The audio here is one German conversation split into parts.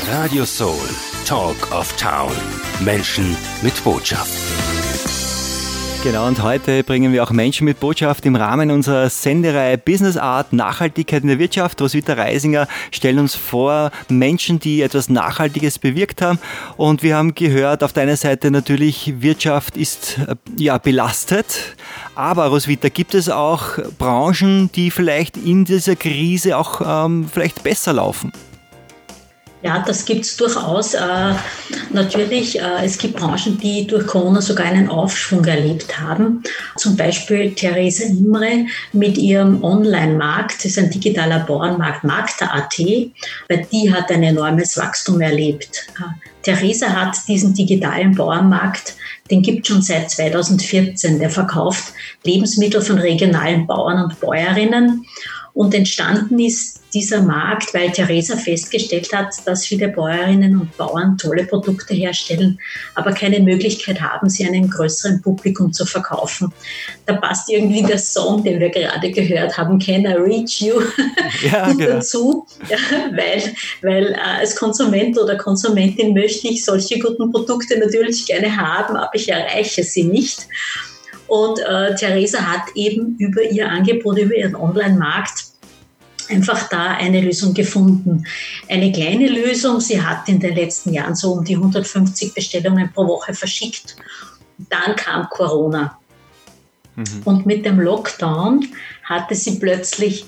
Radio Soul, Talk of Town. Menschen mit Botschaft. Genau, und heute bringen wir auch Menschen mit Botschaft im Rahmen unserer Sendereihe Business Art, Nachhaltigkeit in der Wirtschaft. Roswitha Reisinger stellt uns vor Menschen, die etwas Nachhaltiges bewirkt haben. Und wir haben gehört, auf der einen Seite natürlich, Wirtschaft ist belastet. Aber Roswitha, gibt es auch Branchen, die vielleicht in dieser Krise auch vielleicht besser laufen? Ja, das gibt es durchaus. Natürlich, es gibt Branchen, die durch Corona sogar einen Aufschwung erlebt haben. Zum Beispiel Therese Imre mit ihrem Online-Markt, das ist ein digitaler Bauernmarkt, Magda.at, weil die hat ein enormes Wachstum erlebt. Therese hat diesen digitalen Bauernmarkt, den gibt es schon seit 2014. Der verkauft Lebensmittel von regionalen Bauern und Bäuerinnen. Und entstanden ist dieser Markt, weil Theresa festgestellt hat, dass viele Bäuerinnen und Bauern tolle Produkte herstellen, aber keine Möglichkeit haben, sie einem größeren Publikum zu verkaufen. Da passt irgendwie der Song, den wir gerade gehört haben, Can I Reach You, gut dazu, weil als Konsument oder Konsumentin möchte ich solche guten Produkte natürlich gerne haben, aber ich erreiche sie nicht. Und Theresa hat eben über ihr Angebot, über ihren Online-Markt einfach da eine Lösung gefunden. Eine kleine Lösung, sie hat in den letzten Jahren so um die 150 Bestellungen pro Woche verschickt. Dann kam Corona. Und mit dem Lockdown hatte sie plötzlich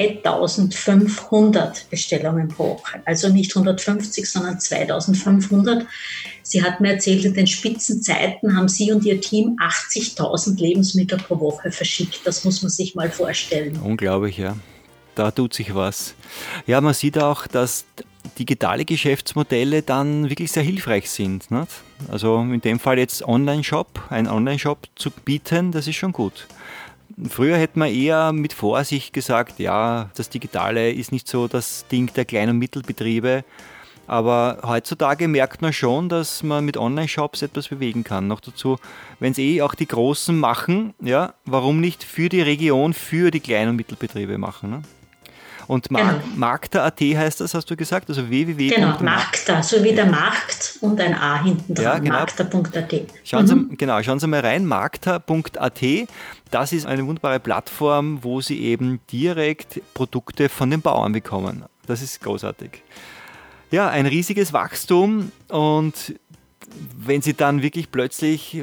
2500 Bestellungen pro Woche. Also nicht 150, sondern 2500. Sie hat mir erzählt, in den Spitzenzeiten haben sie und ihr Team 80.000 Lebensmittel pro Woche verschickt. Das muss man sich mal vorstellen. Unglaublich, ja. Da tut sich was. Ja, man sieht auch, dass digitale Geschäftsmodelle dann wirklich sehr hilfreich sind. Nicht? Also in dem Fall jetzt einen Online-Shop zu bieten, das ist schon gut. Früher hätte man eher mit Vorsicht gesagt, ja, das Digitale ist nicht so das Ding der Klein- und Mittelbetriebe. Aber heutzutage merkt man schon, dass man mit Online-Shops etwas bewegen kann. Noch dazu, wenn es auch die Großen machen, ja, warum nicht für die Region, für die Klein- und Mittelbetriebe machen, ne? Und Magda.at heißt das, hast du gesagt? Also www. Genau, Magda, so wie der Markt und ein A hinten dran, ja, genau. Magda.at. Schauen Sie mal rein, Magda.at. Das ist eine wunderbare Plattform, wo Sie eben direkt Produkte von den Bauern bekommen. Das ist großartig. Ja, ein riesiges Wachstum, und wenn sie dann wirklich plötzlich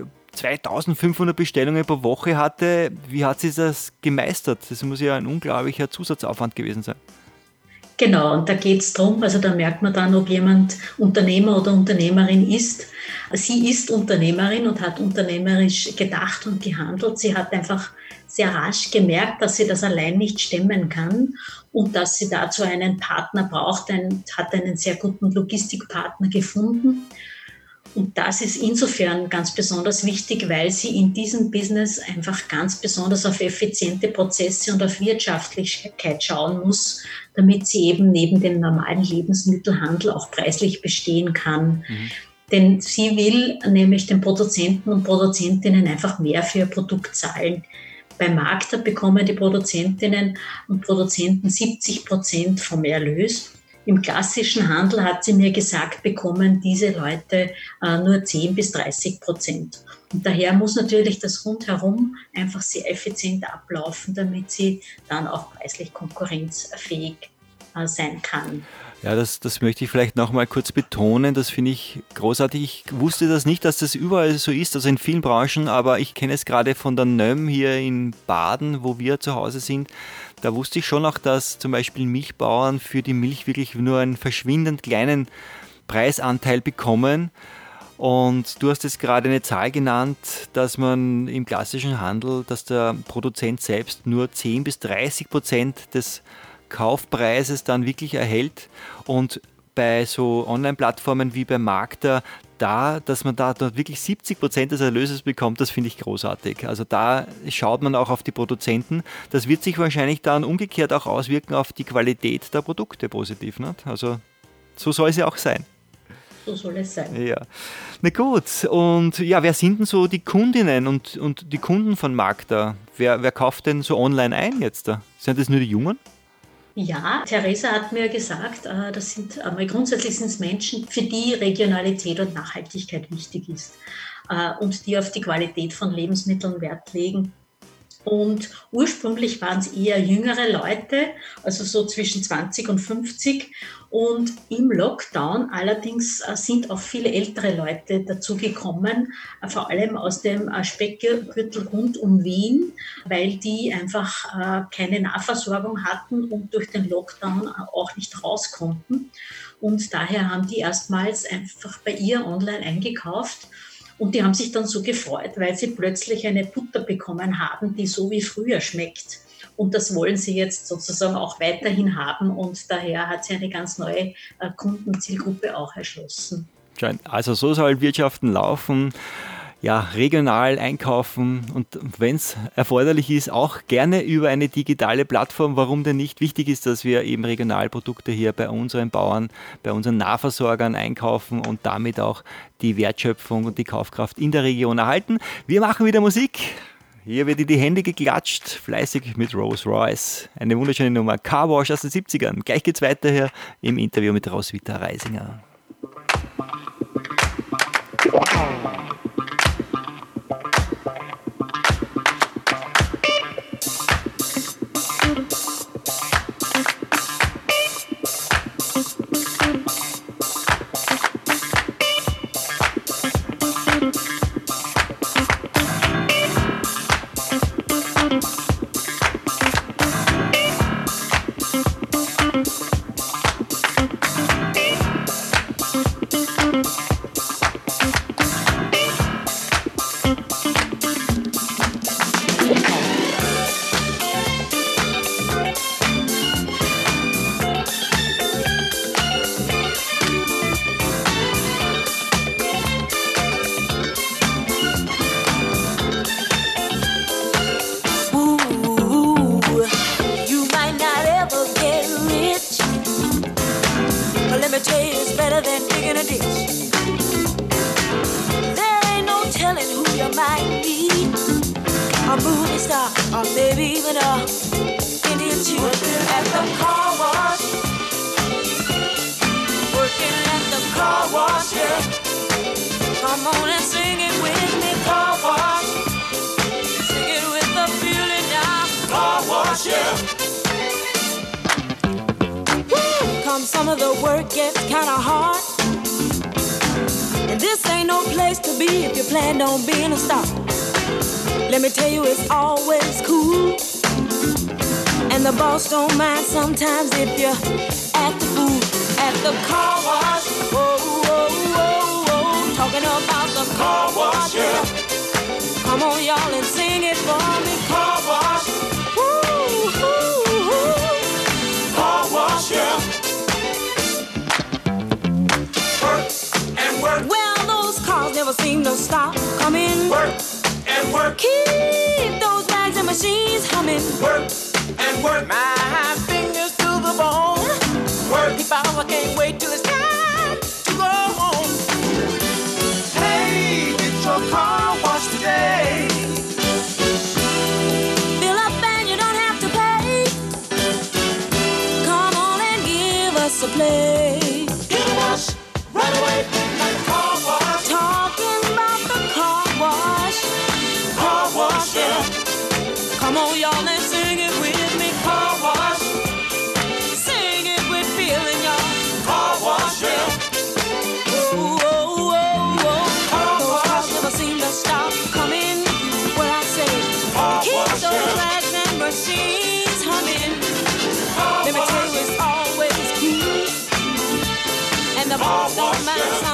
2500 Bestellungen pro Woche hatte, wie hat sie das gemeistert? Das muss ja ein unglaublicher Zusatzaufwand gewesen sein. Genau, und da geht es darum, also da merkt man dann, ob jemand Unternehmer oder Unternehmerin ist. Sie ist Unternehmerin und hat unternehmerisch gedacht und gehandelt. Sie hat einfach sehr rasch gemerkt, dass sie das allein nicht stemmen kann und dass sie dazu einen Partner braucht, hat einen sehr guten Logistikpartner gefunden. Und das ist insofern ganz besonders wichtig, weil sie in diesem Business einfach ganz besonders auf effiziente Prozesse und auf Wirtschaftlichkeit schauen muss, damit sie eben neben dem normalen Lebensmittelhandel auch preislich bestehen kann. Denn sie will nämlich den Produzenten und Produzentinnen einfach mehr für ihr Produkt zahlen. Bei Magda bekommen die Produzentinnen und Produzenten 70% vom Erlös. Im klassischen Handel, hat sie mir gesagt, bekommen diese Leute nur 10-30%. Und daher muss natürlich das rundherum einfach sehr effizient ablaufen, damit sie dann auch preislich konkurrenzfähig sein kann. Ja, das möchte ich vielleicht noch mal kurz betonen. Das finde ich großartig. Ich wusste das nicht, dass das überall so ist, also in vielen Branchen, aber ich kenne es gerade von der NÖM hier in Baden, wo wir zu Hause sind. Da wusste ich schon auch, dass zum Beispiel Milchbauern für die Milch wirklich nur einen verschwindend kleinen Preisanteil bekommen. Und du hast jetzt gerade eine Zahl genannt, dass man im klassischen Handel, dass der Produzent selbst nur 10-30% des Kaufpreises dann wirklich erhält, und bei so Online-Plattformen wie bei Magda, dass man da wirklich 70% des Erlöses bekommt, das finde ich großartig. Also da schaut man auch auf die Produzenten. Das wird sich wahrscheinlich dann umgekehrt auch auswirken auf die Qualität der Produkte positiv, nicht? Also so soll es ja auch sein. So soll es sein. Ja. Na gut, und ja, wer sind denn so die Kundinnen und die Kunden von Magda? Wer kauft denn so online ein jetzt da? Sind das nur die Jungen? Ja, Theresa hat mir gesagt, das sind einmal grundsätzlich sind es Menschen, für die Regionalität und Nachhaltigkeit wichtig ist und die auf die Qualität von Lebensmitteln Wert legen. Und ursprünglich waren es eher jüngere Leute, also so zwischen 20 und 50. Und im Lockdown allerdings sind auch viele ältere Leute dazugekommen, vor allem aus dem Speckgürtel rund um Wien, weil die einfach keine Nahversorgung hatten und durch den Lockdown auch nicht raus konnten. Und daher haben die erstmals einfach bei ihr online eingekauft. Und die haben sich dann so gefreut, weil sie plötzlich eine Butter bekommen haben, die so wie früher schmeckt. Und das wollen sie jetzt sozusagen auch weiterhin haben. Und daher hat sie eine ganz neue Kundenzielgruppe auch erschlossen. Also so soll Wirtschaften laufen. Ja, regional einkaufen und wenn es erforderlich ist, auch gerne über eine digitale Plattform. Warum denn nicht? Wichtig ist, dass wir eben Regionalprodukte hier bei unseren Bauern, bei unseren Nahversorgern einkaufen und damit auch die Wertschöpfung und die Kaufkraft in der Region erhalten. Wir machen wieder Musik. Hier wird in die Hände geklatscht, fleißig mit Rolls Royce. Eine wunderschöne Nummer, Car Wash aus den 70ern. Gleich geht's weiter hier im Interview mit Roswitha Reisinger. Some of the work gets kinda hard, and this ain't no place to be if you plan on being a star. Let me tell you, it's always cool, and the boss don't mind sometimes if you act a fool at the car wash. Whoa, whoa, whoa, whoa, talking about the car wash, yeah. Come on, y'all, and sing it for me. Car wash. Woo, woo, woo. Car wash, yeah. Well, those cars never seem to stop coming. Work and work. Keep those bags and machines humming. Work and work. My fingers to the bone. Work. If I can't wait till it's time to go home. Hey, get your car washed today. Fill up and you don't have to pay. Come on and give us a play. Get a wash right away. Come on, y'all, and sing it with me. Car wash. Sing it with feeling, y'all. Car wash, yeah. Whoa, whoa, whoa, whoa. Those cars never seem to stop coming. Well, I say, keep those bags and machines humming. Let me tell you, it's always cool, and the boss don't mind.